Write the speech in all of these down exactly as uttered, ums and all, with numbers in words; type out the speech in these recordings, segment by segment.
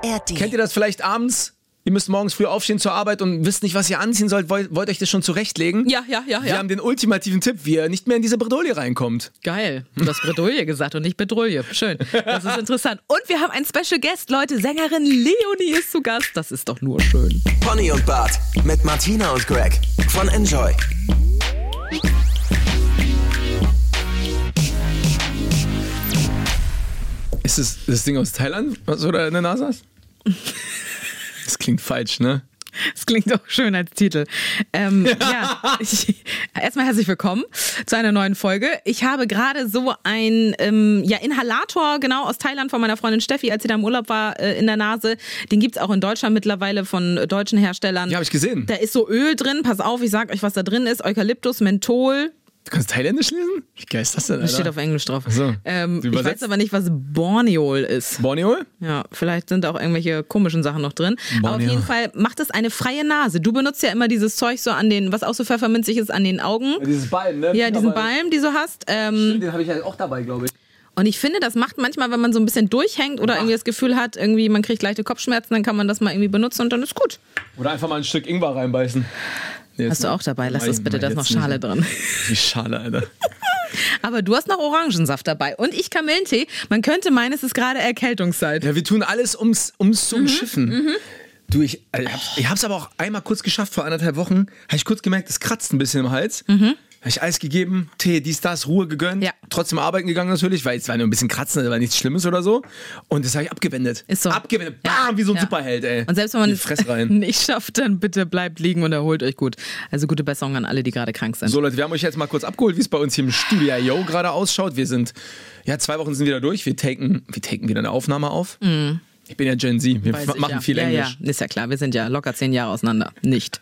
R D. Kennt ihr das vielleicht abends? Ihr müsst morgens früh aufstehen zur Arbeit und wisst nicht, was ihr anziehen sollt. Wollt, wollt euch das schon zurechtlegen? Ja, ja, ja. Wir ja. haben den ultimativen Tipp, wie ihr nicht mehr in diese Bredouille reinkommt. Geil. Du hast Bredouille gesagt und nicht Bedrouille. Schön. Das ist interessant. Und wir haben einen Special Guest, Leute. Sängerin Leonie ist zu Gast. Das ist doch nur schön. Pony und Bart mit Martina und Greg von Enjoy. Ist es das Ding aus Thailand, was du da in der Nase hast? Das klingt falsch, ne? Das klingt auch schön als Titel. Ähm, ja, ich, erstmal herzlich willkommen zu einer neuen Folge. Ich habe gerade so ein ähm, ja, Inhalator, genau, aus Thailand von meiner Freundin Steffi, als sie da im Urlaub war, äh, in der Nase. Den gibt's auch in Deutschland mittlerweile von äh, deutschen Herstellern. Ja, habe ich gesehen. Da ist so Öl drin. Pass auf, ich sag euch, was da drin ist. Eukalyptus, Menthol. Du kannst Thailändisch lesen? Wie geil ist das denn, Alter? Das steht auf Englisch drauf. Ach so. Ähm, ich weiß aber nicht, was Borneol ist. Borneol? Ja, vielleicht sind da auch irgendwelche komischen Sachen noch drin. Borneo. Aber auf jeden Fall macht es eine freie Nase. Du benutzt ja immer dieses Zeug so an den, was auch so pfefferminzig ist, an den Augen. Dieses Balm, ne? Ja, diesen Balm, die du hast. Ähm, Den habe ich halt auch dabei, glaube ich. und ich finde, das macht manchmal, wenn man so ein bisschen durchhängt oder irgendwie das Gefühl hat, irgendwie man kriegt leichte Kopfschmerzen, dann kann man das mal irgendwie benutzen und dann ist gut. Oder einfach mal ein Stück Ingwer reinbeißen. Nee, Hast du auch dabei? Lass das bitte, da ist noch Schale drin. Die Schale, Alter. Aber du hast noch Orangensaft dabei und ich Kamillentee. Man könnte meinen, es ist gerade Erkältungszeit. Ja, wir tun alles, ums, ums zu umschiffen. Mhm, du, ich, also, ich hab's aber auch einmal kurz geschafft, vor anderthalb Wochen. Habe ich kurz gemerkt, es kratzt ein bisschen im Hals. Mhm. Habe ich Eis gegeben, Tee, dies, das, Ruhe gegönnt. Ja. Trotzdem arbeiten gegangen natürlich, weil es war nur ein bisschen kratzen, das war nichts Schlimmes oder so. Und das habe ich abgewendet. Ist so. Abgewendet. Bam, ja. Wie so ein ja. Superheld, ey. Und selbst wenn man es rein. nicht schafft, dann bitte bleibt liegen und erholt euch gut. Also gute Besserung an alle, die gerade krank sind. So Leute, wir haben euch jetzt mal kurz abgeholt, wie es bei uns hier im Studio Yo gerade ausschaut. Wir sind, ja, zwei Wochen sind wieder durch. Wir taken, wir taken wieder eine Aufnahme auf. Mhm. Ich bin ja Gen Z, wir Weiß machen ich, ja. viel ja, Englisch. Ja, ist ja klar, wir sind ja locker zehn Jahre auseinander. Nicht.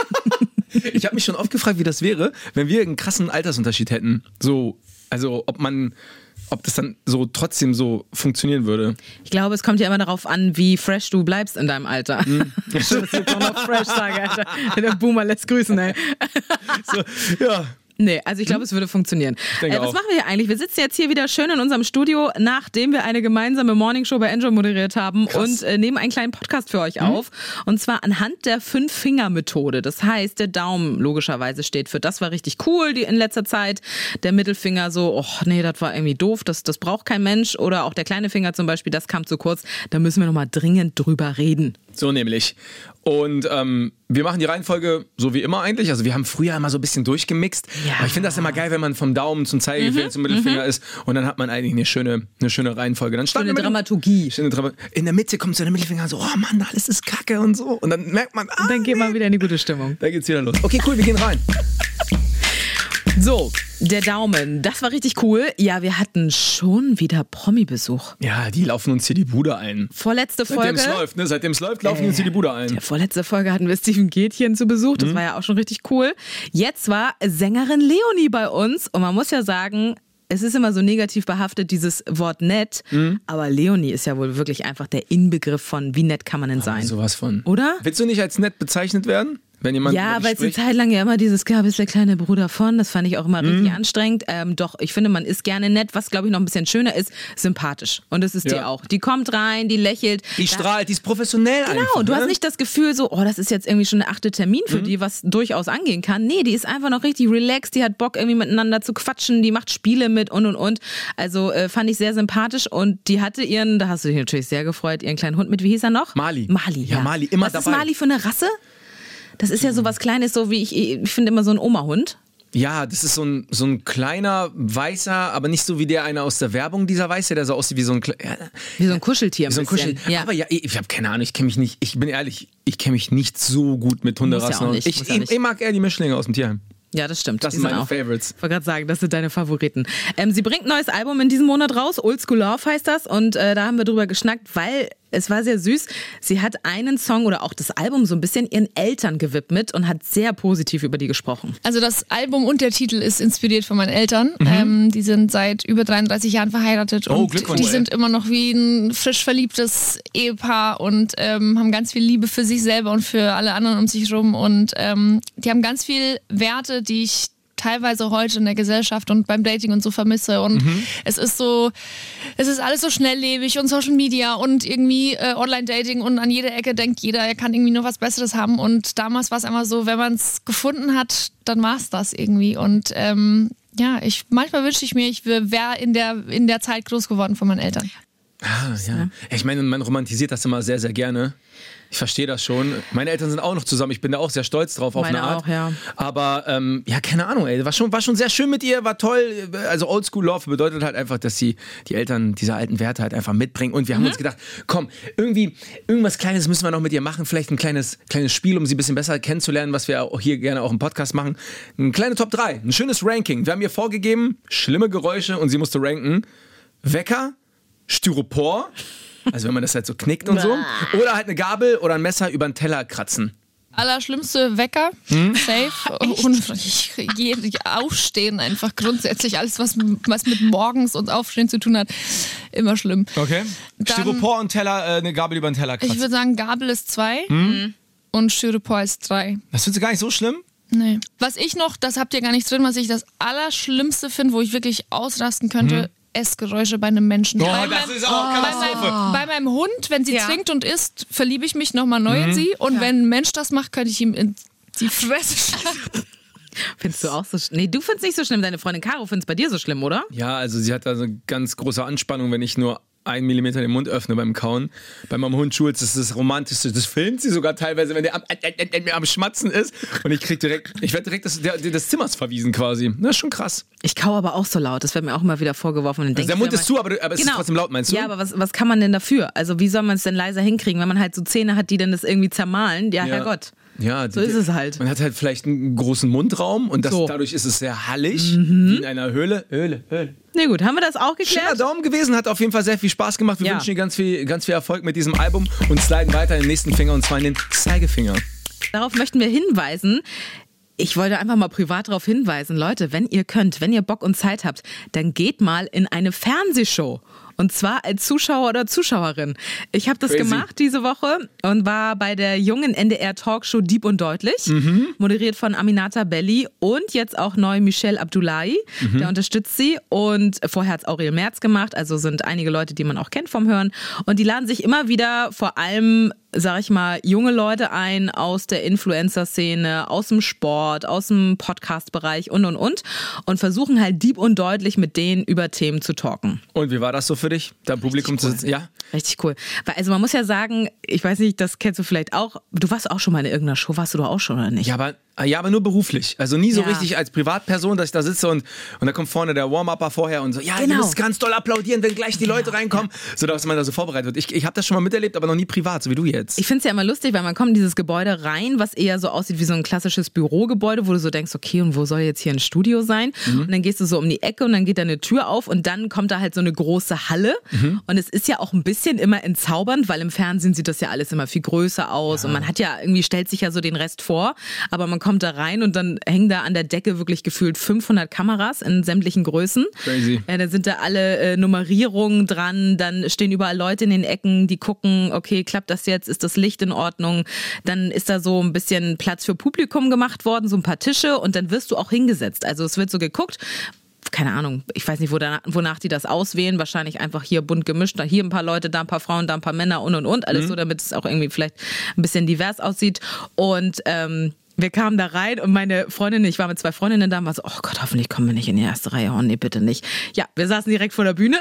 Ich habe mich schon oft gefragt, wie das wäre, wenn wir einen krassen Altersunterschied hätten. So, also ob man, ob das dann so trotzdem so funktionieren würde. Ich glaube, es kommt ja immer darauf an, wie fresh du bleibst in deinem Alter. Mhm. Schön, dass ich jetzt auch noch fresh sage, Alter. Der Boomer lässt grüßen, ey. So, ja. Nee, also ich glaube, es würde funktionieren. Ich äh, was auch. machen wir hier eigentlich? Wir sitzen jetzt hier wieder schön in unserem Studio, nachdem wir eine gemeinsame Morningshow bei Enjoy moderiert haben. Krass. Und äh, nehmen einen kleinen Podcast für euch mhm. auf. Und zwar anhand der Fünf-Finger-Methode. Das heißt, der Daumen logischerweise steht für das war richtig cool die in letzter Zeit. Der Mittelfinger so, oh nee, das war irgendwie doof, das, das braucht kein Mensch. Oder auch der kleine Finger zum Beispiel, das kam zu kurz. Da müssen wir nochmal dringend drüber reden. So nämlich. Und ähm, wir machen die Reihenfolge so wie immer eigentlich. Also wir haben früher immer so ein bisschen durchgemixt. Ja. Aber ich finde das immer geil, wenn man vom Daumen zum Zeigefinger mhm. zum Mittelfinger mhm. ist. Und dann hat man eigentlich eine schöne, eine schöne Reihenfolge. Dann schöne Dramaturgie. Schöne Dra- in der Mitte kommt so der Mittelfinger so, oh Mann, alles ist kacke und so. Und dann merkt man, ah, und dann geht man wieder in die gute Stimmung. Da geht's wieder los. Okay, cool, wir gehen rein. So, der Daumen, das war richtig cool. Ja, wir hatten schon wieder Promi-Besuch. Ja, die laufen uns hier die Bude ein. Vorletzte Folge. Seitdem es läuft, ne? Seitdem es läuft, laufen äh, uns hier die Bude ein. Der vorletzte Folge hatten wir Steven Gätchen zu Besuch. Das mhm. war ja auch schon richtig cool. Jetzt war Sängerin Leonie bei uns. Und man muss ja sagen, es ist immer so negativ behaftet, dieses Wort nett. Mhm. Aber Leonie ist ja wohl wirklich einfach der Inbegriff von, wie nett kann man denn sein? Oh, sowas von. Oder? Willst du nicht als nett bezeichnet werden? Wenn jemand ja, weil es eine Zeit lang ja immer dieses gab, ist der kleine Bruder von, das fand ich auch immer mhm. richtig anstrengend. Ähm, doch, ich finde, man ist gerne nett, was glaube ich noch ein bisschen schöner ist, sympathisch. Und das ist ja. die auch. Die kommt rein, die lächelt. Die da, strahlt, die ist professionell genau, einfach. Genau, du ne? hast nicht das Gefühl so, oh, das ist jetzt irgendwie schon der achte Termin für mhm. die, was durchaus angehen kann. Nee, die ist einfach noch richtig relaxed, die hat Bock irgendwie miteinander zu quatschen, die macht Spiele mit und und und. Also äh, fand ich sehr sympathisch und die hatte ihren, da hast du dich natürlich sehr gefreut, ihren kleinen Hund mit, wie hieß er noch? Mali. Mali, ja. Ja, Mali, immer was dabei. Was ist Mali für eine Rasse? Das ist ja so was Kleines, so wie ich, ich finde immer so ein Oma-Hund. Ja, das ist so ein, so ein kleiner, weißer, aber nicht so wie der einer aus der Werbung, dieser Weiße, der so aussieht wie so ein... Ja, wie so ein Kuscheltier ein wie so ein bisschen. Kuschel. Ja. Aber ja, ich habe keine Ahnung, ich kenne mich nicht, ich bin ehrlich, ich kenne mich nicht so gut mit Hunderassen. Ja nicht, ich, ja ich, ich mag eher die Mischlinge aus dem Tierheim. Ja, das stimmt. Das die sind meine auch, Favorites. Ich wollte gerade sagen, das sind deine Favoriten. Ähm, sie bringt ein neues Album in diesem Monat raus, Old School Love heißt das. Und äh, da haben wir drüber geschnackt, weil es war sehr süß. Sie hat einen Song oder auch das Album so ein bisschen ihren Eltern gewidmet und hat sehr positiv über die gesprochen. Also das Album und der Titel ist inspiriert von meinen Eltern. Mhm. Ähm, die sind seit über dreiunddreißig Jahren verheiratet oh, und die sind immer noch wie ein frisch verliebtes Ehepaar und ähm, haben ganz viel Liebe für sich selber und für alle anderen um sich rum. Und ähm, die haben ganz viel Werte, die ich teilweise heute in der Gesellschaft und beim Dating und so vermisse. Und mhm. es ist so, es ist alles so schnelllebig und Social Media und irgendwie äh, Online-Dating und an jeder Ecke denkt jeder, er kann irgendwie noch was Besseres haben. Und damals war es einfach so, wenn man es gefunden hat, dann war es das irgendwie. Und ähm, ja, ich manchmal wünschte ich mir, ich wäre in der, in der Zeit groß geworden von meinen Eltern. Ah, ja. Ich meine, man romantisiert das immer sehr, sehr gerne. Ich verstehe das schon. Meine Eltern sind auch noch zusammen. Ich bin da auch sehr stolz drauf auf Meine eine Art. auch, ja. Aber ähm, ja, keine Ahnung, ey. War schon, war schon sehr schön mit ihr, war toll. Also Oldschool Love bedeutet halt einfach, dass sie die Eltern diese alten Werte halt einfach mitbringen. Und wir haben mhm. uns gedacht, komm, irgendwie irgendwas Kleines müssen wir noch mit ihr machen. Vielleicht ein kleines, kleines Spiel, um sie ein bisschen besser kennenzulernen, was wir auch hier gerne auch im Podcast machen. Ein kleine Top drei, ein schönes Ranking. Wir haben ihr vorgegeben, schlimme Geräusche und sie musste ranken. Wecker, Styropor, also wenn man das halt so knickt und so. Oder halt eine Gabel oder ein Messer über den Teller kratzen. Allerschlimmste Wecker, hm? Safe. Und ich, ich aufstehen einfach grundsätzlich. Alles, was, was mit morgens und Aufstehen zu tun hat, immer schlimm. Okay. Dann, Styropor und Teller, äh, eine Gabel über den Teller kratzen. Ich würde sagen, Gabel ist zwei hm? und Styropor ist drei. Das findest du gar nicht so schlimm? Nee. Was ich noch, das habt ihr gar nicht drin, was ich das Allerschlimmste finde, wo ich wirklich ausrasten könnte, hm? Essgeräusche bei einem Menschen. Oh, bei das meinem, ist auch Katastrophe. Bei meinem, bei meinem Hund, wenn sie ja. trinkt und isst, verliebe ich mich nochmal neu mhm. in sie. Und ja. wenn ein Mensch das macht, könnte ich ihm in die Fresse schlagen. Findest du auch so schlimm? Nee, du findest nicht so schlimm. Deine Freundin Caro findet es bei dir so schlimm, oder? Ja, also sie hat da so eine ganz große Anspannung, wenn ich nur einen Millimeter den Mund öffne beim Kauen. Bei meinem Hund Schulz ist das Romantischste. Das filmt sie sogar teilweise, wenn der am, äh, äh, äh, am Schmatzen ist. Und ich krieg direkt, ich werde direkt des, der, des Zimmers verwiesen quasi. Das ist schon krass. Ich kau aber auch so laut. Das wird mir auch immer wieder vorgeworfen. Und dann also der Mund ist zu, aber, aber es genau. ist trotzdem laut, meinst du? Ja, aber was, was kann man denn dafür? Also wie soll man es denn leiser hinkriegen, wenn man halt so Zähne hat, die dann das irgendwie zermahlen? Ja, ja. Herrgott. Ja, so ist es halt. Man hat halt vielleicht einen großen Mundraum und das, so. dadurch ist es sehr hallig, mhm. wie in einer Höhle. Höhle, Höhle. Na nee, gut, haben wir das auch geklärt? Schöner Daumen gewesen, hat auf jeden Fall sehr viel Spaß gemacht. Wir ja. wünschen dir ganz viel, ganz viel Erfolg mit diesem Album und sliden weiter in den nächsten Finger und zwar in den Zeigefinger. Darauf möchten wir hinweisen. Ich wollte einfach mal privat darauf hinweisen, Leute, wenn ihr könnt, wenn ihr Bock und Zeit habt, dann geht mal in eine Fernsehshow. Und zwar als Zuschauer oder Zuschauerin. Ich habe das Crazy. gemacht diese Woche und war bei der jungen N D R-Talkshow Deep und Deutlich, mhm. moderiert von Aminata Belli und jetzt auch neu Michel Abdullahi, mhm. der unterstützt sie. Und vorher hat es Aurel Merz gemacht, also sind einige Leute, die man auch kennt vom Hören. Und die laden sich immer wieder vor allem, sag ich mal, junge Leute ein aus der Influencer-Szene, aus dem Sport, aus dem Podcast-Bereich und, und, und. Und versuchen halt deep und deutlich mit denen über Themen zu talken. Und wie war das so für dich, da im Publikum cool. zu sitzen? Ja? Richtig cool. Weil, also man muss ja sagen, ich weiß nicht, das kennst du vielleicht auch, du warst auch schon mal in irgendeiner Show, warst du doch auch schon, oder nicht? Ja, aber, ja, aber nur beruflich. Also nie so ja. richtig als Privatperson, dass ich da sitze und, und da kommt vorne der Warm-Upper vorher und so, ja, genau. du musst ganz doll applaudieren, wenn gleich die genau. Leute reinkommen, ja. so dass man da so vorbereitet wird. Ich, ich habe das schon mal miterlebt, aber noch nie privat, so wie du jetzt. Ich finde es ja immer lustig, weil man kommt in dieses Gebäude rein, was eher so aussieht wie so ein klassisches Bürogebäude, wo du so denkst, okay, und wo soll jetzt hier ein Studio sein? Mhm. Und dann gehst du so um die Ecke und dann geht da eine Tür auf und dann kommt da halt so eine große Halle. Mhm. Und es ist ja auch ein bisschen immer entzaubernd, weil im Fernsehen sieht das ja alles immer viel größer aus ja. und man hat ja irgendwie, stellt sich ja so den Rest vor, aber man kommt da rein und dann hängen da an der Decke wirklich gefühlt fünfhundert Kameras in sämtlichen Größen. Crazy. Ja, da sind da alle äh, Nummerierungen dran, dann stehen überall Leute in den Ecken, die gucken, okay, klappt das jetzt, ist das Licht in Ordnung? Dann ist da so ein bisschen Platz für Publikum gemacht worden, so ein paar Tische und dann wirst du auch hingesetzt. Also es wird so geguckt, keine Ahnung, ich weiß nicht, wonach die das auswählen, wahrscheinlich einfach hier bunt gemischt, da hier ein paar Leute, da ein paar Frauen, da ein paar Männer und und und, alles mhm. so, damit es auch irgendwie vielleicht ein bisschen divers aussieht und ähm, wir kamen da rein und meine Freundin, ich war mit zwei Freundinnen da und war so, oh Gott, hoffentlich kommen wir nicht in die erste Reihe, oh nee, bitte nicht. Ja, wir saßen direkt vor der Bühne.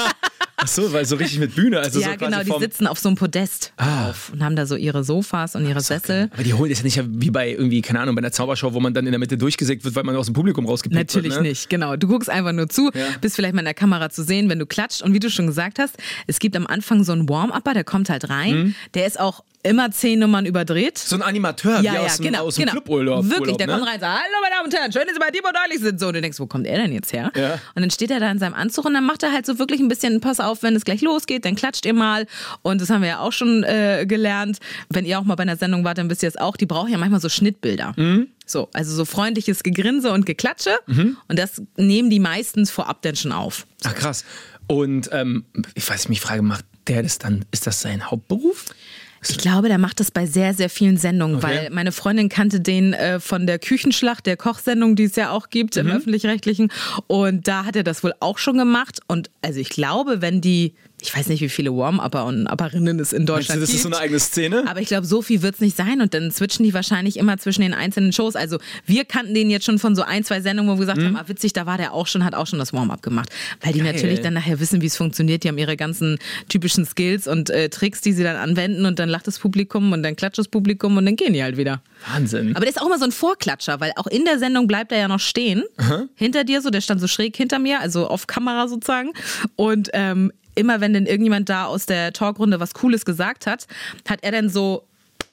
Ach so, weil so richtig mit Bühne. Also ja, so genau, die vom sitzen auf so einem Podest ah. auf und haben da so ihre Sofas und ihre Ach, Sessel. Okay. Aber die holen das ja nicht wie bei irgendwie, keine Ahnung, bei einer Zaubershow, wo man dann in der Mitte durchgesägt wird, weil man aus dem Publikum rausgepickt wird. Natürlich ne? nicht, genau. Du guckst einfach nur zu, ja. bist vielleicht mal in der Kamera zu sehen, wenn du klatscht. Und wie du schon gesagt hast, es gibt am Anfang so einen Warm-Upper, der kommt halt rein. Mhm. Der ist auch immer zehn Nummern überdreht. So ein Animateur, ja, wie ja, aus dem, genau, aus dem genau. Cluburlaub. Wirklich, Urlaub, der ne? kommt rein und sagt, hallo meine Damen und Herren, schön, dass Sie bei Deep und Deutlich sind. So, und du denkst, wo kommt er denn jetzt her? Ja. Und dann steht er da in seinem Anzug und dann macht er halt so wirklich ein bisschen, pass auf, wenn es gleich losgeht, dann klatscht ihr mal. Und das haben wir ja auch schon äh, gelernt. Wenn ihr auch mal bei einer Sendung wart, dann wisst ihr es auch, die brauchen ja manchmal so Schnittbilder. Mhm. So, also so freundliches Gegrinse und Geklatsche. Mhm. Und das nehmen die meistens vorab dann schon auf. Ach krass. Und ähm, ich weiß, mich frage, macht der das dann, ist das sein Hauptberuf? Ich glaube, der macht das bei sehr, sehr vielen Sendungen, Okay. weil meine Freundin kannte den äh, von der Küchenschlacht, der Kochsendung, die es ja auch gibt im Öffentlich-Rechtlichen. Und da hat er das wohl auch schon gemacht. Und also ich glaube, wenn die, ich weiß nicht, wie viele Warm-Upper und Upperinnen es in Meinst du, Deutschland das gibt. ist so eine eigene Szene? Aber ich glaube, so viel wird es nicht sein und dann switchen die wahrscheinlich immer zwischen den einzelnen Shows. Also wir kannten den jetzt schon von so ein, zwei Sendungen, wo wir gesagt haben, ah, witzig, da war der auch schon, hat auch schon das Warm-up gemacht. Weil die Geil. natürlich dann nachher wissen, wie es funktioniert. Die haben ihre ganzen typischen Skills und äh, Tricks, die sie dann anwenden und dann lacht das Publikum und dann klatscht das Publikum und dann gehen die halt wieder. Wahnsinn. Aber der ist auch immer so ein Vorklatscher, weil auch in der Sendung bleibt er ja noch stehen. Hinter dir so, der stand so schräg hinter mir, also auf Kamera sozusagen. Und ähm, immer wenn denn irgendjemand da aus der Talkrunde was Cooles gesagt hat, hat er dann so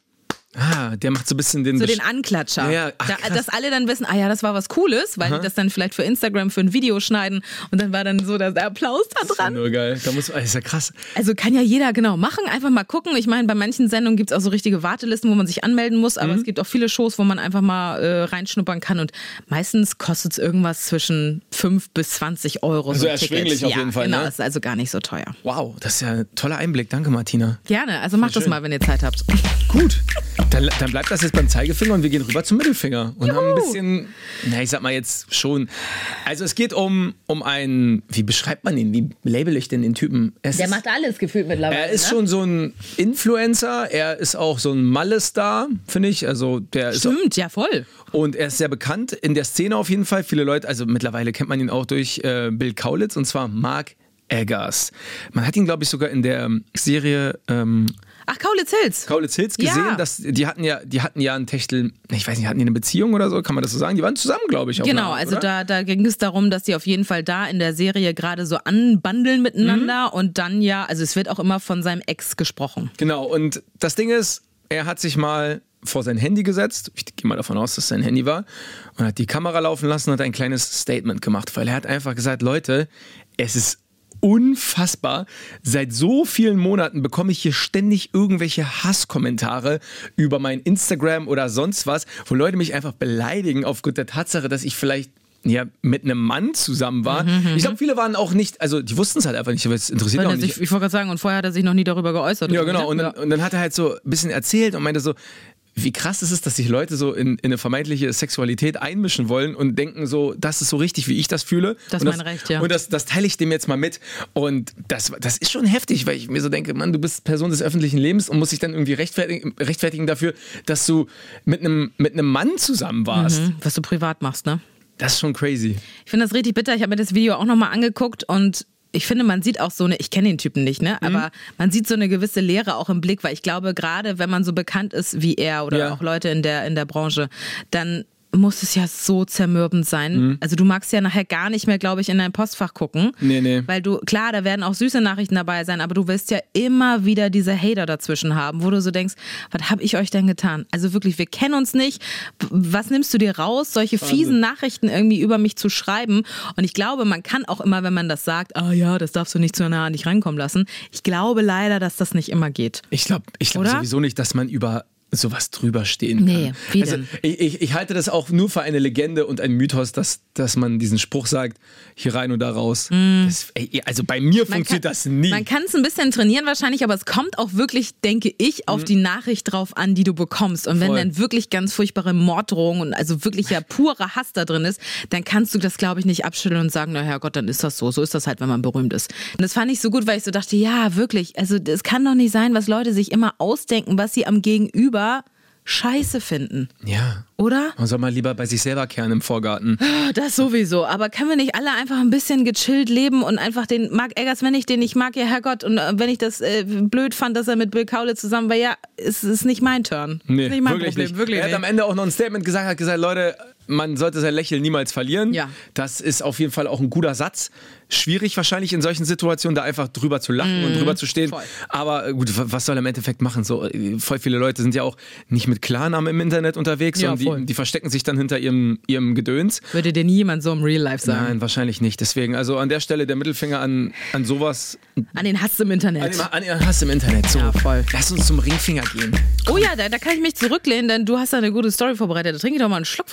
Ah, der macht so ein bisschen den... so Besch- den Anklatscher. Ja, ja. Ach, da, krass. dass alle dann wissen, ah ja, das war was Cooles, weil die das dann vielleicht für Instagram, für ein Video schneiden und dann war dann so der Applaus da dran. Nur geil. Da muss, das ist ja krass. Also kann ja jeder genau machen, einfach mal gucken. Ich meine, bei manchen Sendungen gibt es auch so richtige Wartelisten, wo man sich anmelden muss, aber Mhm. es gibt auch viele Shows, wo man einfach mal äh, reinschnuppern kann und meistens kostet es irgendwas zwischen fünf bis zwanzig Euro. Also so ein Ticket. erschwinglich auf ja, jeden Fall, Genau, ne? ist also gar nicht so teuer. Wow, das ist ja ein toller Einblick. Danke, Martina. Gerne, also macht das schön. mal, wenn ihr Zeit habt. Gut, dann, dann bleibt das jetzt beim Zeigefinger und wir gehen rüber zum Mittelfinger und haben ein bisschen, na ich sag mal jetzt schon, also es geht um, um einen, wie beschreibt man ihn, wie label ich denn den Typen? Es ist, alles gefühlt mittlerweile. er ist schon so ein Influencer, er ist auch so ein Malle-Star, finde ich, also der ist auch, Stimmt, ja voll. und er ist sehr bekannt in der Szene auf jeden Fall, viele Leute, also mittlerweile kennt man ihn auch durch äh, Bill Kaulitz und zwar Mark Eggers. Man hat ihn glaube ich sogar in der Serie ähm, Ach, Kaulitz Hills. Kaulitz Hills gesehen, Ja. dass die hatten ja, die hatten ja einen Techtel, ich weiß nicht, hatten die eine Beziehung oder so, kann man das so sagen? Die waren zusammen, glaube ich. Auf Genau, eine Art, also oder? da, da ging es darum, dass die auf jeden Fall da in der Serie gerade so anbandeln miteinander Mhm. und dann ja, also es wird auch immer von seinem Ex gesprochen. Genau, und das Ding ist, er hat sich mal vor sein Handy gesetzt, ich gehe mal davon aus, dass es sein Handy war, und hat die Kamera laufen lassen und hat ein kleines Statement gemacht, weil er hat einfach gesagt, Leute, es ist unfassbar. Seit so vielen Monaten bekomme ich hier ständig irgendwelche Hasskommentare über mein Instagram oder sonst was, wo Leute mich einfach beleidigen aufgrund der Tatsache, dass ich vielleicht ja, mit einem Mann zusammen war. Ich glaube, viele waren auch nicht, also die wussten es halt einfach nicht, aber es interessiert auch Weil er nicht. sich, ich wollte gerade sagen, und vorher hat er sich noch nie darüber geäußert. Ja, oder? genau. Und dann, und dann hat er halt so ein bisschen erzählt und meinte so, wie krass ist es, dass sich Leute so in, in eine vermeintliche Sexualität einmischen wollen und denken so, das ist so richtig, wie ich das fühle. Das und ist mein Recht, ja. Und das, das teile ich dem jetzt mal mit. Und das, das ist schon heftig, weil ich mir so denke, Mann, du bist Person des öffentlichen Lebens und musst dich dann irgendwie rechtfertigen, rechtfertigen dafür, dass du mit einem, mit einem Mann zusammen warst. Mhm, was du privat machst, ne? Das ist schon crazy. Ich finde das richtig bitter. Ich habe mir das Video auch nochmal angeguckt und ich finde, man sieht auch so eine, ich kenne den Typen nicht, ne? Aber man sieht so eine gewisse Leere auch im Blick, weil ich glaube, gerade wenn man so bekannt ist wie er oder Ja. auch Leute in der, in der Branche, dann muss es ja so zermürbend sein. Also du magst ja nachher gar nicht mehr, glaube ich, in dein Postfach gucken. Nee, nee. Weil du, klar, da werden auch süße Nachrichten dabei sein, aber du wirst ja immer wieder diese Hater dazwischen haben, wo du so denkst, was habe ich euch denn getan? Also wirklich, wir kennen uns nicht. Was nimmst du dir raus, solche fiesen Nachrichten irgendwie über mich zu schreiben? Und ich glaube, man kann auch immer, wenn man das sagt, ah ja, das darfst du nicht zu nah an dich reinkommen lassen. Ich glaube leider, dass das nicht immer geht. Ich glaube ich glaub Oder? sowieso nicht, dass man über sowas drüber stehen kann. Nee, wie also, denn? Ich, ich, ich halte das auch nur für eine Legende und ein Mythos, dass, dass man diesen Spruch sagt, hier rein und da raus. Das, ey, also bei mir funktioniert kann, das nie. Man kann es ein bisschen trainieren wahrscheinlich, aber es kommt auch wirklich, denke ich, auf die Nachricht drauf an, die du bekommst. Und wenn Voll. dann wirklich ganz furchtbare Morddrohungen und also wirklich ja purer Hass da drin ist, dann kannst du das, glaube ich, nicht abschütteln und sagen, na Herrgott, dann ist das so. So ist das halt, wenn man berühmt ist. Und das fand ich so gut, weil ich so dachte, ja, wirklich, also es kann doch nicht sein, was Leute sich immer ausdenken, was sie am Gegenüber scheiße finden. Ja. Oder? Man soll mal lieber bei sich selber kehren im Vorgarten. Das sowieso. Aber können wir nicht alle einfach ein bisschen gechillt leben und einfach den Mark Eggers, wenn ich den nicht mag, ja Herrgott, und äh, wenn ich das äh, blöd fand, dass er mit Bill Kaulitz zusammen war, ja, es ist nicht mein Turn. Nee, ist nicht mein wirklich Problem, nicht. wirklich er hat nicht. am Ende auch noch ein Statement gesagt, hat gesagt, Leute, man sollte sein Lächeln niemals verlieren. Ja. Das ist auf jeden Fall auch ein guter Satz. Schwierig wahrscheinlich in solchen Situationen, da einfach drüber zu lachen und drüber zu stehen. voll. Aber gut, was soll er im Endeffekt machen? So, äh, voll viele Leute sind ja auch nicht mit Klarnamen im Internet unterwegs, Ja, sondern voll. die, die verstecken sich dann hinter ihrem, ihrem Gedöns. Würde dir nie jemand so im Real Life sagen. Nein, wahrscheinlich nicht. Deswegen, also an der Stelle der Mittelfinger an, an sowas, An den Hass im Internet. an, den- an den Hass im Internet. So, Ja, voll. lass uns zum Ringfinger gehen. Oh ja, da, da kann ich mich zurücklehnen, denn du hast da eine gute Story vorbereitet. Da trinke ich doch mal einen Schluck von meinem Kamillentee.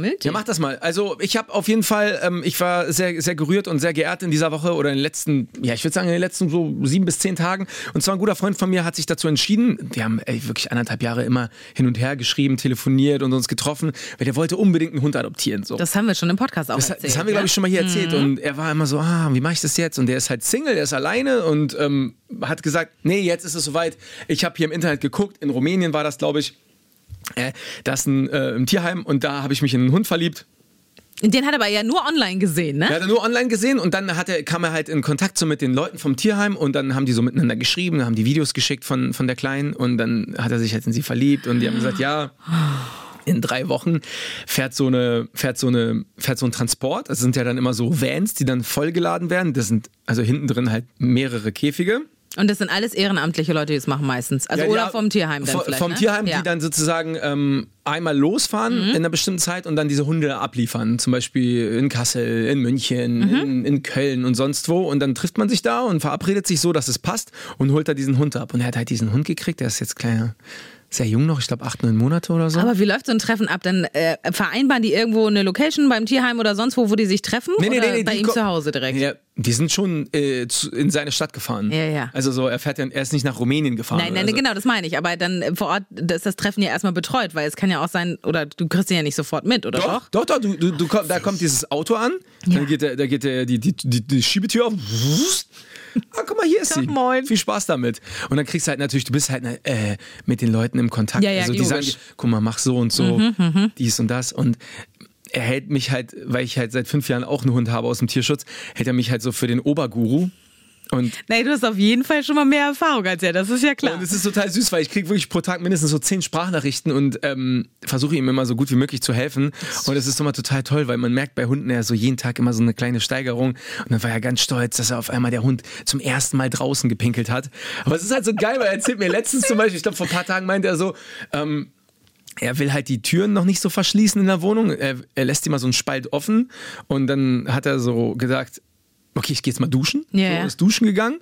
gesammelt? Ja, mach das mal. Also ich habe auf jeden Fall, ähm, ich war sehr, sehr gerührt und sehr geehrt in dieser Woche oder in den letzten, ja, ich würde sagen in den letzten so sieben bis zehn Tagen. Und zwar ein guter Freund von mir hat sich dazu entschieden, wir haben ey, wirklich anderthalb Jahre immer hin und her geschrieben, telefoniert und uns getroffen, weil der wollte unbedingt einen Hund adoptieren. So. Das haben wir schon im Podcast auch das, erzählt. Das haben wir, glaube ich, schon mal hier erzählt. Mhm. Und er war immer so, ah, wie mache ich das jetzt? Und der ist halt Single, der ist alleine und ähm, hat gesagt, nee, jetzt ist es soweit. Ich habe hier im Internet geguckt, in Rumänien war das, glaube ich, Äh, das ist ein, äh, ein Tierheim und da habe ich mich in einen Hund verliebt. Den hat er aber ja nur online gesehen, ne? Den hat er nur online gesehen und dann hat er, kam er halt in Kontakt so mit den Leuten vom Tierheim und dann haben die so miteinander geschrieben, haben die Videos geschickt von, von der Kleinen und dann hat er sich halt in sie verliebt und die haben gesagt, ja, in drei Wochen fährt so, eine, fährt, so eine, fährt so ein Transport. Das sind ja dann immer so Vans, die dann vollgeladen werden. Das sind also hinten drin halt mehrere Käfige. Und das sind alles ehrenamtliche Leute, die das machen meistens. Also ja, oder ja, vom Tierheim dann vom, vielleicht. Vom ne? Tierheim, ja. die dann sozusagen ähm, einmal losfahren mhm. in einer bestimmten Zeit und dann diese Hunde abliefern. Zum Beispiel in Kassel, in München, mhm. in, in Köln und sonst wo. Und dann trifft man sich da und verabredet sich so, dass es passt und holt da diesen Hund ab. Und er hat halt diesen Hund gekriegt, der ist jetzt kleiner. Sehr jung noch, ich glaube acht, neun Monate oder so. Aber wie läuft so ein Treffen ab? Dann äh, vereinbaren die irgendwo eine Location beim Tierheim oder sonst wo, wo die sich treffen? Nee, nee, oder nee, nee, bei ihm zu Hause direkt? Ja, die sind schon äh, zu, in seine Stadt gefahren. Ja, ja. Also so, er fährt ja, er ist nicht nach Rumänien gefahren. Nein, nein, also. genau, das meine ich. Aber dann äh, vor Ort ist das Treffen ja erstmal betreut, weil es kann ja auch sein, oder du kriegst ihn ja nicht sofort mit, oder doch? Doch, doch, doch du, du, du, da kommt dieses Auto an, ja. dann geht, der, da geht der, die, die, die, die Schiebetür auf. Ah, guck mal, hier ist sie. Moin. Viel Spaß damit. Und dann kriegst du halt natürlich, du bist halt äh, mit den Leuten im Kontakt. Ja, ja, also die logisch. sagen, guck mal, mach so und so, mhm, mhm. dies und das. Und er hält mich halt, weil ich halt seit fünf Jahren auch einen Hund habe aus dem Tierschutz, hält er mich halt so für den Oberguru. Und nee, du hast auf jeden Fall schon mal mehr Erfahrung als er, das ist ja klar. Und es ist total süß, weil ich kriege wirklich pro Tag mindestens so zehn Sprachnachrichten und ähm, versuche ihm immer so gut wie möglich zu helfen. Und es ist immer total toll, weil man merkt bei Hunden ja so jeden Tag immer so eine kleine Steigerung. Und dann war er ganz stolz, dass er auf einmal der Hund zum ersten Mal draußen gepinkelt hat. Aber es ist halt so geil, weil er erzählt mir letztens zum Beispiel, ich glaube vor ein paar Tagen meinte er so, ähm, er will halt die Türen noch nicht so verschließen in der Wohnung. Er, er lässt die mal so einen Spalt offen und dann hat er so gesagt, okay, ich gehe jetzt mal duschen. Yeah. So, ist duschen gegangen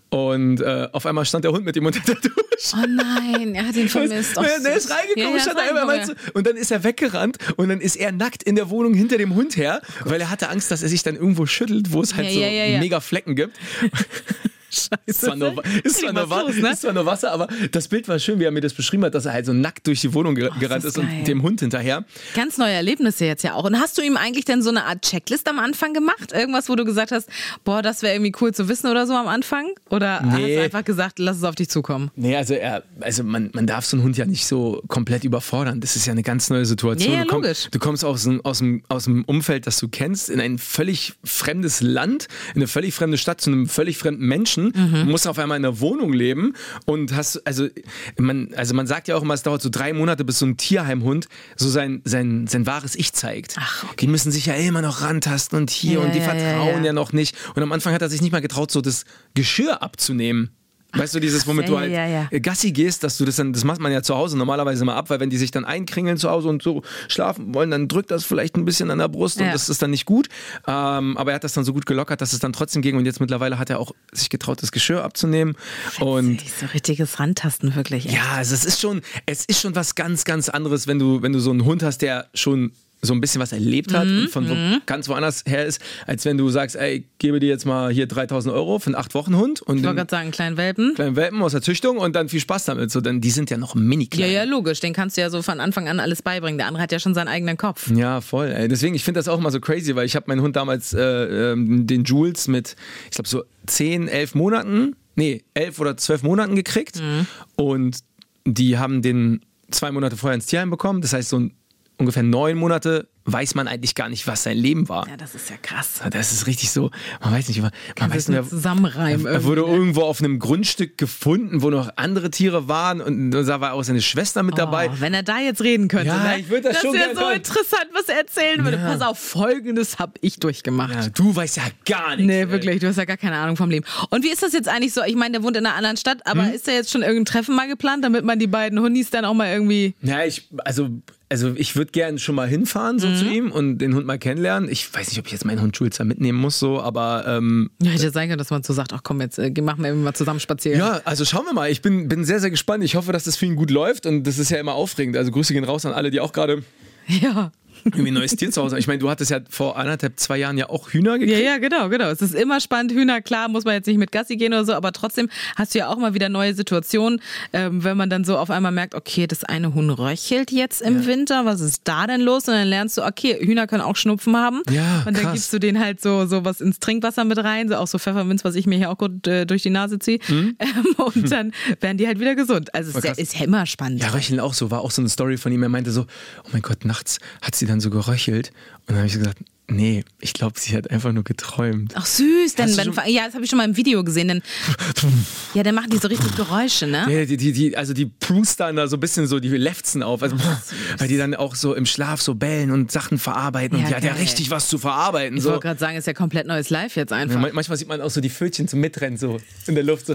und äh, auf einmal stand der Hund mit ihm unter der Dusche. Oh nein, er hat ihn vermisst. Oh, der ist reingekommen, ja, stand da einmal mal zu, und dann ist er weggerannt und dann ist er nackt in der Wohnung hinter dem Hund her, oh weil er hatte Angst, dass er sich dann irgendwo schüttelt, wo es halt ja, so ja, ja, ja. mega Flecken gibt. Scheiße. Ist zwar, nur, ist, zwar nur, los, ne? ist zwar nur Wasser, aber das Bild war schön, wie er mir das beschrieben hat, dass er halt so nackt durch die Wohnung ger- oh, gerannt ist, ist und dem Hund hinterher. Ganz neue Erlebnisse jetzt ja auch. Und hast du ihm eigentlich denn so eine Art Checklist am Anfang gemacht? Irgendwas, wo du gesagt hast, boah, das wäre irgendwie cool zu wissen oder so am Anfang? Oder nee. hast du einfach gesagt, lass es auf dich zukommen? Nee, also, er, also man, man darf so einen Hund ja nicht so komplett überfordern. Das ist ja eine ganz neue Situation. Ja, ja, du, komm, logisch. du kommst aus, aus, dem, aus dem Umfeld, das du kennst, in ein völlig fremdes Land, in eine völlig fremde Stadt, zu einem völlig fremden Menschen. Mhm. Du musst auf einmal in einer Wohnung leben und hast, also man, also man sagt ja auch immer, es dauert so drei Monate, bis so ein Tierheimhund so sein, sein, sein wahres Ich zeigt. Ach, okay. Die müssen sich ja immer noch rantasten und hier ja, und die ja, vertrauen ja, ja. ja noch nicht. Und am Anfang hat er sich nicht mal getraut, so das Geschirr abzunehmen. Weißt du, dieses, womit ja, du halt ja, ja. Gassi gehst, dass du das dann, das macht man ja zu Hause normalerweise immer ab, weil wenn die sich dann einkringeln zu Hause und so schlafen wollen, dann drückt das vielleicht ein bisschen an der Brust ja. und das ist dann nicht gut. Ähm, aber er hat das dann so gut gelockert, dass es dann trotzdem ging und jetzt mittlerweile hat er auch sich getraut, das Geschirr abzunehmen. Witzig, und so richtiges Rantasten wirklich. Echt. Ja, also es ist schon, es ist schon was ganz, ganz anderes, wenn du, wenn du so einen Hund hast, der schon so ein bisschen was erlebt hat mhm, und von wo mhm. ganz woanders her ist, als wenn du sagst, ey, ich gebe dir jetzt mal hier dreitausend Euro für einen acht Wochen Hund und ich wollte gerade sagen, kleinen Welpen. kleinen Welpen aus der Züchtung und dann viel Spaß damit. So, denn die sind ja noch mini klein. Ja, ja, logisch. Den kannst du ja so von Anfang an alles beibringen. Der andere hat ja schon seinen eigenen Kopf. Ja, voll. Ey. Deswegen, ich finde das auch immer so crazy, weil ich habe meinen Hund damals, äh, ähm, den Jules, mit, ich glaube so zehn, elf Monaten, nee, elf oder zwölf Monaten gekriegt Mhm. und die haben den zwei Monate vorher ins Tierheim bekommen. Das heißt, so ein, ungefähr neun Monate weiß man eigentlich gar nicht, was sein Leben war. Ja, das ist ja krass. Das ist richtig so, man weiß nicht, man Kannst weiß du nicht, nur zusammenreimen. er wurde irgendwie, ne? irgendwo auf einem Grundstück gefunden, wo noch andere Tiere waren und da war auch seine Schwester mit dabei. Oh, wenn er da jetzt reden könnte. Ja, ne? ich würde das schon wäre gerne so hören. interessant, was er erzählen würde. Ja. Pass auf, Folgendes habe ich durchgemacht. Ja, du weißt ja gar nichts. Nee, ey. wirklich, du hast ja gar keine Ahnung vom Leben. Und wie ist das jetzt eigentlich so? Ich meine, der wohnt in einer anderen Stadt, aber Hm? ist da jetzt schon irgendein Treffen mal geplant, damit man die beiden Hundis dann auch mal irgendwie... Ja, ich, also, also ich würde gerne schon mal hinfahren so Mhm. zu ihm und den Hund mal kennenlernen. Ich weiß nicht, ob ich jetzt meinen Hund Jules da mitnehmen muss, so, aber ähm, Ja, hätte sein können, dass man so sagt, ach komm, jetzt äh, machen wir irgendwie mal zusammen spazieren. ja, also schauen wir mal. Ich bin, bin sehr, sehr gespannt. Ich hoffe, dass das für ihn gut läuft und das ist ja immer aufregend. Also Grüße gehen raus an alle, die auch gerade Ja. irgendwie ein neues Tier zu Hause. Ich meine, du hattest ja vor anderthalb, zwei Jahren ja auch Hühner gekriegt. Ja, ja, genau, genau. Es ist immer spannend. Hühner, klar, muss man jetzt nicht mit Gassi gehen oder so, aber trotzdem hast du ja auch mal wieder neue Situationen, ähm, wenn man dann so auf einmal merkt, okay, das eine Huhn röchelt jetzt im ja. Winter, was ist da denn los? Und dann lernst du, okay, Hühner können auch Schnupfen haben. Ja, und dann krass. gibst du denen halt so, so was ins Trinkwasser mit rein, so auch so Pfefferminz, was ich mir hier auch gut äh, durch die Nase ziehe. Mhm. Ähm, und dann werden die halt wieder gesund. Also es ist, ist ja immer spannend. Ja, röcheln auch so. War auch so eine Story von ihm. Er meinte so, oh mein Gott, nachts hat sie dann so geröchelt. Und dann habe ich gesagt, nee, ich glaube, sie hat einfach nur geträumt. Ach süß, denn wenn, ja, das habe ich schon mal im Video gesehen. Denn, ja, dann machen die so richtig Geräusche, ne? Ja, die, die, die, also die prustern da so ein bisschen so, die lefzen auf, also, weil die dann auch so im Schlaf so bellen und Sachen verarbeiten. Ja, und die hat ja richtig was zu verarbeiten. Ich so. wollte gerade sagen, ist ja komplett neues Live jetzt einfach. Ja, manchmal sieht man auch so die Pfötchen zum Mitrennen so in der Luft so.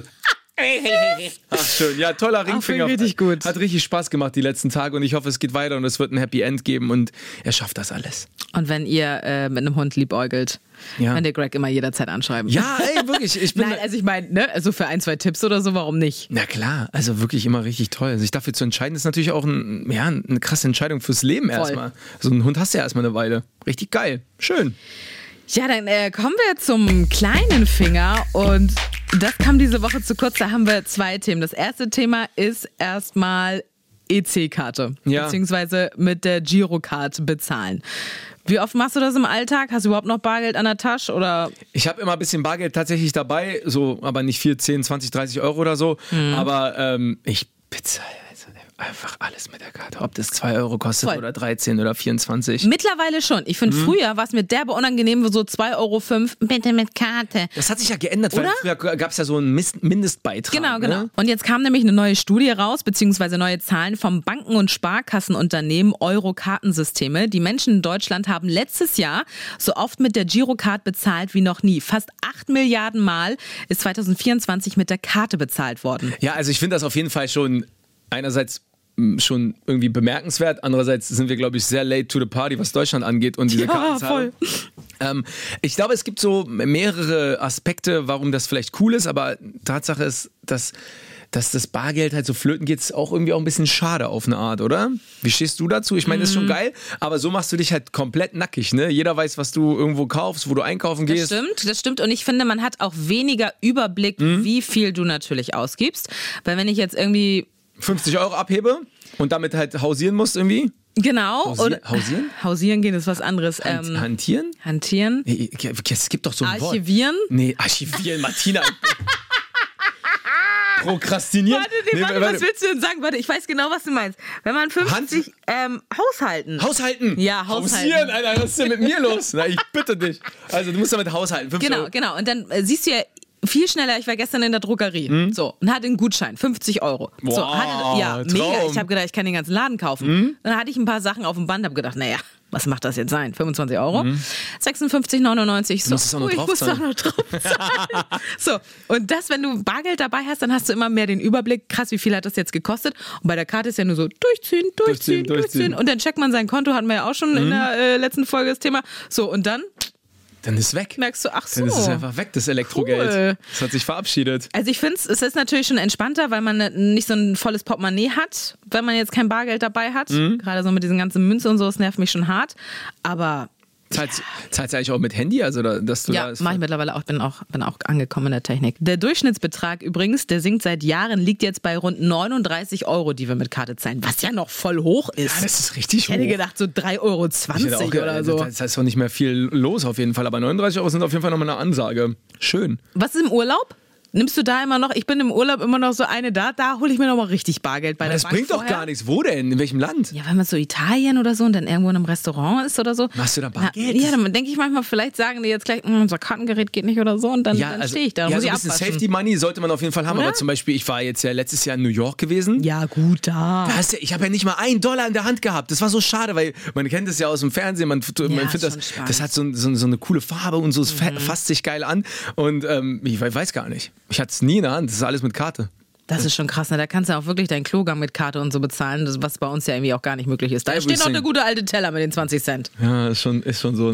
Ach schön, ja, toller Ringfinger. Ach, richtig gut. Hat richtig Spaß gemacht die letzten Tage und ich hoffe, es geht weiter und es wird ein Happy End geben und er schafft das alles. Und wenn ihr äh, mit einem Hund liebäugelt, ja. könnt ihr Greg immer jederzeit anschreiben. Ja, ey, wirklich. Ich bin Nein, also ich meine, ne, also für ein, zwei Tipps oder so, warum nicht? Na klar, also wirklich immer richtig toll. Also sich dafür zu entscheiden, ist natürlich auch ein, ja, eine krasse Entscheidung fürs Leben erstmal. So einen Hund hast du ja erstmal eine Weile. Richtig geil, schön. Ja, dann äh, kommen wir zum kleinen Finger und das kam diese Woche zu kurz, da haben wir zwei Themen. Das erste Thema ist erstmal E C-Karte, ja. beziehungsweise mit der Girocard bezahlen. Wie oft machst du das im Alltag? Hast du überhaupt noch Bargeld an der Tasche? Oder? Ich habe immer ein bisschen Bargeld tatsächlich dabei, so, aber nicht viel, zehn, zwanzig, dreißig Euro oder so. Mhm. Aber ähm, ich bezahle einfach alles mit der Karte. Ob das zwei Euro kostet Voll. Oder dreizehn oder vierundzwanzig. Mittlerweile schon. Ich finde, mhm. früher war es mir derbe unangenehm, so zwei Euro fünf, bitte mit Karte. Das hat sich ja geändert, Oder? weil früher gab es ja so einen Mindestbeitrag. Genau, genau. Ne? Und jetzt kam nämlich eine neue Studie raus, beziehungsweise neue Zahlen vom Banken- und Sparkassenunternehmen Euro-Kartensysteme. Die Menschen in Deutschland haben letztes Jahr so oft mit der Girocard bezahlt wie noch nie. Fast acht Milliarden Mal ist zwanzig vierundzwanzig mit der Karte bezahlt worden. Ja, also ich finde das auf jeden Fall schon einerseits schon irgendwie bemerkenswert. Andererseits sind wir, glaube ich, sehr late to the party, was Deutschland angeht und diese ja, Kartenzahlung. Voll. Ähm, ich glaube, es gibt so mehrere Aspekte, warum das vielleicht cool ist, aber Tatsache ist, dass, dass das Bargeld halt so flöten geht, ist auch irgendwie auch ein bisschen schade auf eine Art, oder? Wie stehst du dazu? Ich meine, das ist schon geil, aber so machst du dich halt komplett nackig, ne? Jeder weiß, was du irgendwo kaufst, wo du einkaufen gehst. Das stimmt, das stimmt. Und ich finde, man hat auch weniger Überblick, mhm. wie viel du natürlich ausgibst. Weil wenn ich jetzt irgendwie fünfzig Euro abhebe und damit halt hausieren musst irgendwie? Genau. Hausier, oder, hausieren? Hausieren gehen ist was anderes. Hand, ähm, hantieren? Hantieren. Es gibt doch so ein Wort. Archivieren? Nee, archivieren, Martina. Prokrastinieren? Warte, nee, warte, nee, warte, was willst du denn sagen? Warte, ich weiß genau, was du meinst. Wenn man fünfzig, ähm, haushalten. Haushalten? Ja, haushalten. Hausieren, Alter, was ist denn mit mir los? Na, ich bitte dich. Also, du musst damit haushalten. Genau, Euro. Genau. Und dann äh, siehst du ja viel schneller, ich war gestern in der Drogerie, hm? so, und hatte einen Gutschein, fünfzig Euro. Wow, so, hatte, ja, Traum. mega. Ich habe gedacht, ich kann den ganzen Laden kaufen. Hm? Und dann hatte ich ein paar Sachen auf dem Band, habe gedacht, naja, was macht das jetzt sein? fünfundzwanzig Euro? Hm? sechsundfünfzig neunundneunzig. So, auch noch oh, ich muss auch noch drauf zahlen. So, und das, wenn du Bargeld dabei hast, dann hast du immer mehr den Überblick, krass, wie viel hat das jetzt gekostet? Und bei der Karte ist ja nur so, durchziehen, durchziehen, durchziehen. durchziehen. durchziehen. Und dann checkt man sein Konto, hatten wir ja auch schon mhm. in der äh, letzten Folge das Thema. So, und dann Dann ist es weg. Merkst du, ach so. Dann ist es einfach weg, das Elektrogeld. Cool. Das hat sich verabschiedet. Also ich finde, es ist natürlich schon entspannter, weil man nicht so ein volles Portemonnaie hat, wenn man jetzt kein Bargeld dabei hat. Mhm. Gerade so mit diesen ganzen Münzen und so, das nervt mich schon hart. Aber Zahlst, zahlst du eigentlich auch mit Handy? Also, dass du ja, da mache ich mittlerweile auch. Bin, auch. bin auch angekommen in der Technik. Der Durchschnittsbetrag übrigens, der sinkt seit Jahren, liegt jetzt bei rund neununddreißig Euro, die wir mit Karte zahlen. Was ja noch voll hoch ist. Ja, das ist richtig hoch. Ich hätte gedacht, so drei Euro zwanzig auch, oder so. Das heißt doch nicht mehr viel los auf jeden Fall. Aber neununddreißig Euro sind auf jeden Fall nochmal eine Ansage. Schön. Was ist im Urlaub? Nimmst du da immer noch, ich bin im Urlaub immer noch so eine da, da hole ich mir noch mal richtig Bargeld bei Aber der das Bank bringt vorher. doch gar nichts. Wo denn? In welchem Land? Ja, wenn man so Italien oder so und dann irgendwo in einem Restaurant ist oder so. Machst du da Bargeld? Na, ja, dann denke ich manchmal, vielleicht sagen die jetzt gleich, unser Kartengerät geht nicht oder so und dann, ja, dann also, stehe ich da. Ja, muss so ich ein bisschen abwaschen. Safety Money sollte man auf jeden Fall haben. Oder? Aber zum Beispiel, ich war jetzt ja letztes Jahr in New York gewesen. Ja, gut, da. da hast du, ich habe ja nicht mal einen Dollar in der Hand gehabt. Das war so schade, weil man kennt das ja aus dem Fernsehen. Man, Ja, man findet das, das hat so, so, so eine coole Farbe und so, es mhm. fasst sich geil an. Und ähm, ich weiß gar nicht. Ich hatte es nie in der Hand. Das ist alles mit Karte. Das ist schon krass, ne? Da kannst du auch wirklich deinen Klogang mit Karte und so bezahlen, das, was bei uns ja irgendwie auch gar nicht möglich ist. Da Everything. steht noch der gute alte Teller mit den zwanzig Cent. Ja, ist schon, ist schon so, ne?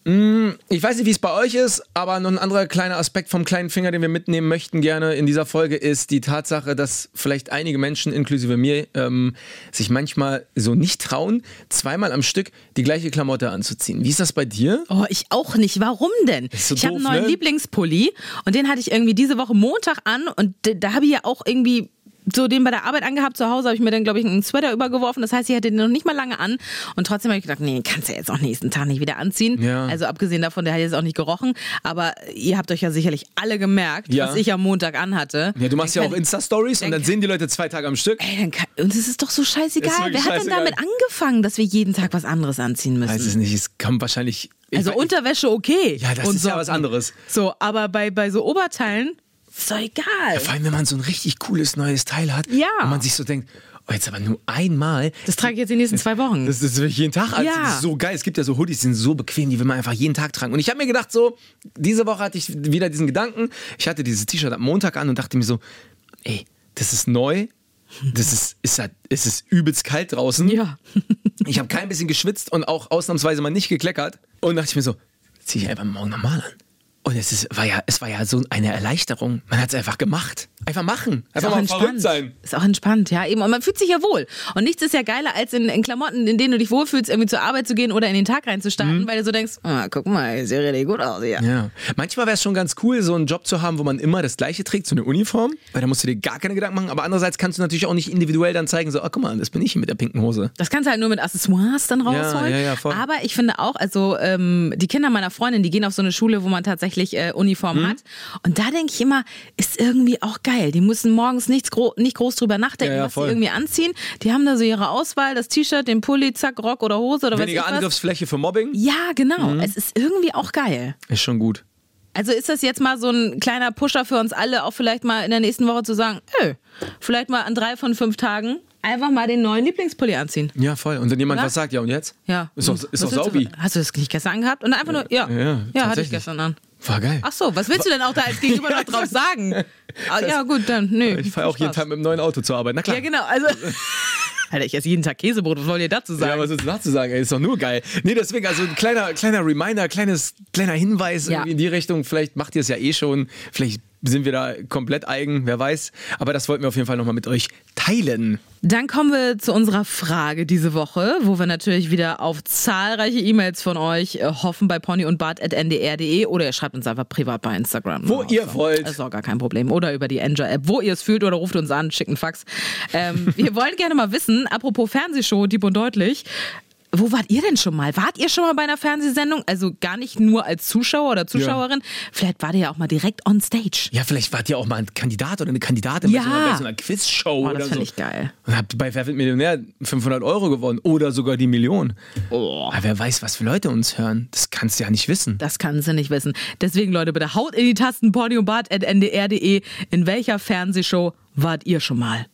Ich weiß nicht, wie es bei euch ist, aber noch ein anderer kleiner Aspekt vom kleinen Finger, den wir mitnehmen möchten gerne in dieser Folge, ist die Tatsache, dass vielleicht einige Menschen, inklusive mir, ähm, sich manchmal so nicht trauen, zweimal am Stück die gleiche Klamotte anzuziehen. Wie ist das bei dir? Oh, ich auch nicht. Warum denn? So ich habe einen doof, neuen ne? Lieblingspulli und den hatte ich irgendwie diese Woche Montag an und da habe ich ja auch irgendwie so den bei der Arbeit angehabt. Zu Hause habe ich mir dann, glaube ich, einen Sweater übergeworfen. Das heißt, ich hatte den noch nicht mal lange an. Und trotzdem habe ich gedacht, nee, den kannst du ja jetzt auch nächsten Tag nicht wieder anziehen. Ja. Also abgesehen davon, der hat jetzt auch nicht gerochen. Aber ihr habt euch ja sicherlich alle gemerkt, Ja. was ich am Montag anhatte. Ja, du machst Dann ja auch kann- Insta-Stories und dann dann sehen die Leute zwei Tage am Stück. Ey, dann kann, und es ist doch so scheißegal. Ist wirklich Wer hat denn scheißegal. damit angefangen, dass wir jeden Tag was anderes anziehen müssen? Weiß es nicht, es kommt wahrscheinlich... ich Also weiß- Unterwäsche okay. Ja, das und ist ja Socken. was anderes. So, aber bei, bei so Oberteilen ist doch egal. Vor allem, wenn man so ein richtig cooles neues Teil hat Ja. und man sich so denkt, oh, jetzt aber nur einmal. Das trage ich jetzt die nächsten zwei Wochen. Das ist wirklich jeden Tag. Also Ja. Das ist so geil. Es gibt ja so Hoodies, die sind so bequem, die will man einfach jeden Tag tragen. Und ich habe mir gedacht, so, diese Woche hatte ich wieder diesen Gedanken. Ich hatte dieses T-Shirt am Montag an und dachte mir so, ey, das ist neu. Das ist, ist, halt- es ist übelst kalt draußen. Ja. Ich habe kein bisschen geschwitzt und auch ausnahmsweise mal nicht gekleckert. Und dachte ich mir so, zieh ich einfach morgen normal an. Und es ist, war ja, es war ja so eine Erleichterung. Man hat es einfach gemacht. Einfach machen. Ist Einfach auch mal verrückt entspannt. sein. Ist auch entspannt, ja eben. Und man fühlt sich ja wohl. Und nichts ist ja geiler, als in, in Klamotten, in denen du dich wohlfühlst, irgendwie zur Arbeit zu gehen oder in den Tag reinzustarten, weil du so denkst, ah, guck mal, sieht richtig gut aus hier. Ja. Manchmal wäre es schon ganz cool, so einen Job zu haben, wo man immer das Gleiche trägt, so eine Uniform, weil da musst du dir gar keine Gedanken machen. Aber andererseits kannst du natürlich auch nicht individuell dann zeigen, so, ah, guck mal, das bin ich mit der pinken Hose. Das kannst du halt nur mit Accessoires dann rausholen. ja, ja, voll. Aber ich finde auch, also ähm, die Kinder meiner Freundin, die gehen auf so eine Schule, wo man tatsächlich äh, Uniform Mhm. hat. Und da denke ich immer, ist irgendwie auch geil. Die müssen morgens nichts gro- nicht groß drüber nachdenken, Ja, ja, was voll. sie irgendwie anziehen. Die haben da so ihre Auswahl, das T-Shirt, den Pulli, zack, Rock oder Hose oder Weniger was ich was. Angriffsfläche für Mobbing. Ja, genau. Mhm. Es ist irgendwie auch geil. Ist schon gut. Also ist das jetzt mal so ein kleiner Pusher für uns alle, auch vielleicht mal in der nächsten Woche zu sagen, ey, vielleicht mal an drei von fünf Tagen einfach mal den neuen Lieblingspulli anziehen. Ja, voll. Und wenn jemand Oder? was sagt, ja und jetzt? Ja. Ist doch, ist Was doch willst du- saubi. Hast du das nicht gestern angehabt? Und dann einfach nur, ja, Ja, ja, hatte ich tatsächlich. gestern an. War geil. Ach so, was willst du denn auch da als Gegenüber noch drauf sagen? Ah, ja gut, dann, nö. Ich fahre auch jeden Spaß. Tag mit dem neuen Auto zur Arbeit. Na klar. Ja genau, also... Alter, ich esse jeden Tag Käsebrot, was wollt ihr dazu sagen? Ja, was ist dazu sagen? Ey, ist doch nur geil. Nee, deswegen, also ein kleiner, kleiner Reminder, kleines, kleiner Hinweis Ja. irgendwie in die Richtung. Vielleicht macht ihr es ja eh schon. Vielleicht sind wir da komplett eigen, wer weiß. Aber das wollten wir auf jeden Fall nochmal mit euch teilen. Dann kommen wir zu unserer Frage diese Woche, wo wir natürlich wieder auf zahlreiche E-Mails von euch äh, hoffen bei pony und bart at n d r punkt d e oder ihr schreibt uns einfach privat bei Instagram. Wo Ja, ihr so. wollt. Das ist auch gar kein Problem. Oder über die Enjoy-App, wo ihr es fühlt oder ruft uns an, schickt einen Fax. Ähm, wir wollen gerne mal wissen, apropos Fernsehshow, Dieb und Deutlich, wo wart ihr denn schon mal? Wart ihr schon mal bei einer Fernsehsendung? Also gar nicht nur als Zuschauer oder Zuschauerin. Vielleicht wart ihr ja auch mal direkt on stage. Ja, vielleicht wart ihr auch mal ein Kandidat oder eine Kandidatin Ja. bei, so einer, bei so einer Quizshow Oh, oder das so. finde ich geil. Und habt bei Wer wird Millionär fünfhundert Euro gewonnen oder sogar die Million. Oh. Aber wer weiß, was für Leute uns hören. Das kannst du ja nicht wissen. Das kann sie nicht wissen. Deswegen, Leute, bitte haut in die Tasten pony und bart at n d r punkt d e. In welcher Fernsehshow wart ihr schon mal?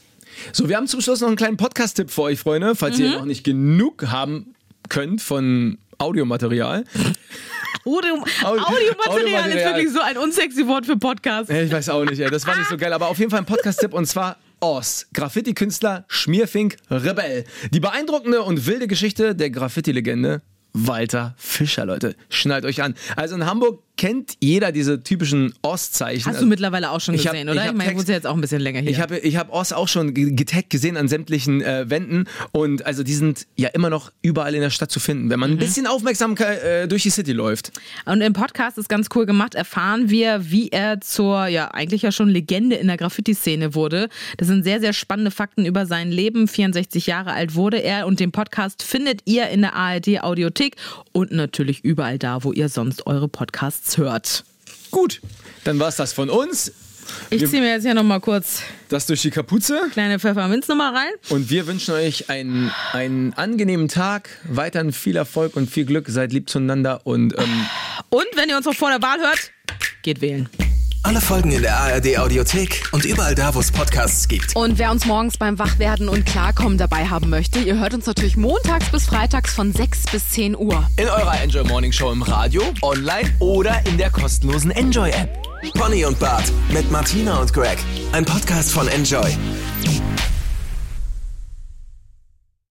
So, wir haben zum Schluss noch einen kleinen Podcast-Tipp für euch, Freunde, falls Mhm. ihr noch nicht genug haben könnt von Audiomaterial. Audio, Audi- Audiomaterial ist Audiomaterial. wirklich so ein unsexy Wort für Podcast. Ich weiß auch nicht, ey. Das war nicht so geil, aber auf jeden Fall ein Podcast-Tipp und zwar Oz, Graffiti-Künstler, Schmierfink, Rebell. Die beeindruckende und wilde Geschichte der Graffiti-Legende Walter Fischer, Leute. Schnallt euch an. Also in Hamburg kennt jeder diese typischen Oz-Zeichen. Hast du mittlerweile auch schon Ich hab- gesehen, ich oder? Ich, hab meine, ich Text- muss ja jetzt auch ein bisschen länger hier. Ich habe ich hab Oz auch schon ge- getaggt gesehen an sämtlichen äh, Wänden und also die sind ja immer noch überall in der Stadt zu finden, wenn man Mhm. ein bisschen Aufmerksamkeit äh, durch die City läuft. Und im Podcast ist ganz cool gemacht, erfahren wir, wie er zur, ja, eigentlich ja schon Legende in der Graffiti-Szene wurde. Das sind sehr, sehr spannende Fakten über sein Leben. vierundsechzig Jahre alt wurde er und den Podcast findet ihr in der A R D-Audiothek und natürlich überall da, wo ihr sonst eure Podcasts hört. Gut, dann war's das von uns. Ich Wir- ziehe mir jetzt hier nochmal kurz Das durch die Kapuze. kleine Pfefferminznummer rein. Und wir wünschen euch einen, einen angenehmen Tag, weiterhin viel Erfolg und viel Glück. Seid lieb zueinander und ähm, Und wenn ihr uns noch vor der Wahl hört, geht wählen. Alle Folgen in der A R D-Audiothek und überall da, wo es Podcasts gibt. Und wer uns morgens beim Wachwerden und Klarkommen dabei haben möchte, ihr hört uns natürlich montags bis freitags von sechs bis zehn Uhr. In eurer Enjoy Morning Show im Radio, online oder in der kostenlosen Enjoy-App. Pony und Bart mit Martina und Greg. Ein Podcast von Enjoy.